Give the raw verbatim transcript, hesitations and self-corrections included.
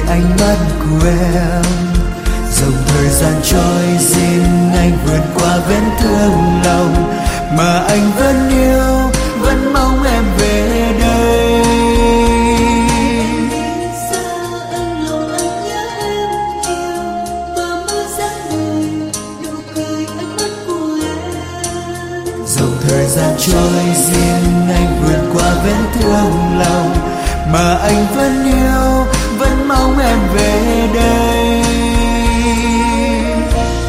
ánh mắt của em. Dòng thời gian trôi xin anh vượt qua vết thương lòng, mà anh vẫn yêu, vẫn mong em về đây. Dòng thời gian trôi xin anh vượt qua vết thương lòng, mà anh vẫn yêu, vẫn mong em về đây.